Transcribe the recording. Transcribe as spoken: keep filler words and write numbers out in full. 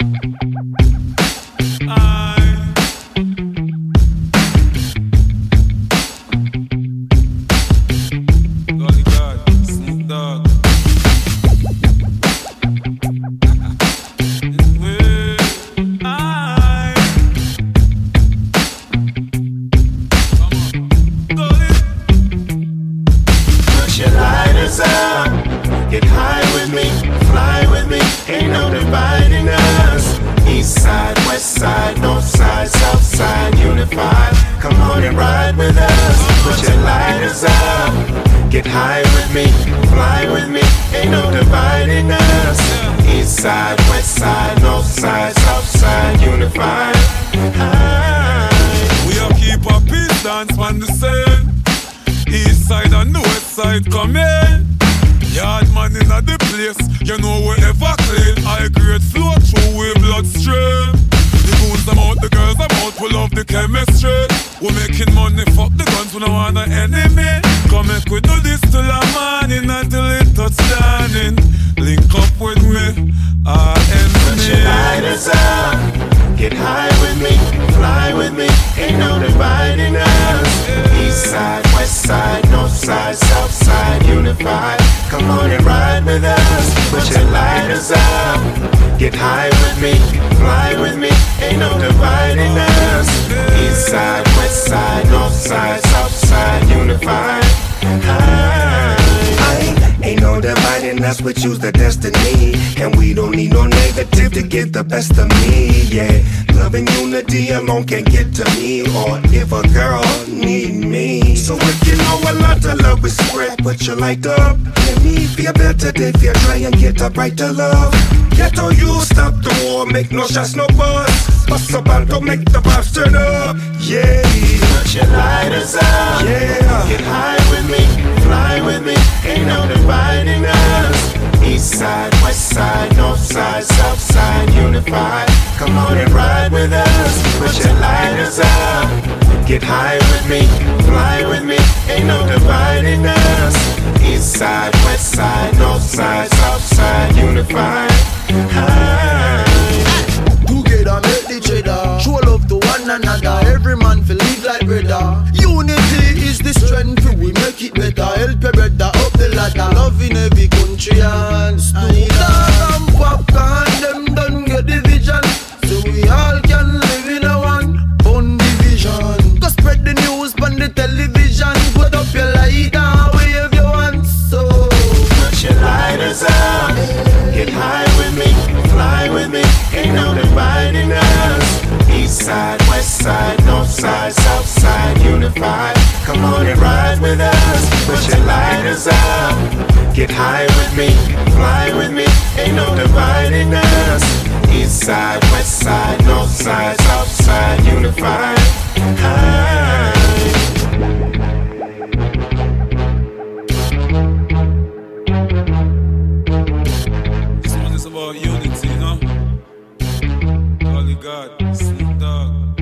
Get high with me, fly with me, ain't no dividing us. East side, west side, north side, south side, unified. Come on and ride with us, put your lighters up. Get high with me, fly with me, ain't no dividing us. East side, west side, north side, south side, unified. We all keep our peace dance on the same. East side and the west side come in. Yard man in the place, you know wherever clean. High grade flow through with bloodstream. The goons them out, the girls them out, we love the chemistry. We making money, fuck the guns, we don't want an enemy. Come make we do this till the morning until it touch down. Link up with me, our enemy. Put your lighters up, get high with me, fly with me, ain't no dividing us. East side, west side, north side, south side, unified. Come on and ride with us, put your lighters up. Get high with me, fly with me, ain't no dividing us. East side, west side, north side, south side, unified. I ain't no dividing us, we choose the destiny. And we don't need no negative to get the best of me, yeah. Love and unity alone can't get to me. Or if a girl need me. So if you know a lot of love we spread, put your light up. Let me feel better if you try and get a brighter love. Get all you stop the war, make no shots, no buzz. Bust about to make the vibes turn up, yeah. Put your lighters up, yeah. Get high with me, fly with me, ain't no dividing us. East side, west side, north side, south side, unified. Come on and ride with us, put your lighters up. Get high with me, fly with me, ain't no dividing us. East side, west side, north side, south side, unified. Together make the cheddar, show love to one another. Every man feel live like brother. Unity is the strength, we make it better. Help your brother up the ladder. Love in every country and Snoop Dogg and Popcorn, them done get the vision. So we all can live in a one bone division. Go spread the news on the television. Put up your light and wave your hands. So put your lighters up, get high with me, fly with me, ain't no dividing us. East side, west side, north side, south side, unified. Come on and ride with us, put your lighters up. Get high with me, fly with me, ain't no dividing us. East side, west side, north side, south side, unified. This one is about unity, you know? Holy God, Snoop Dogg.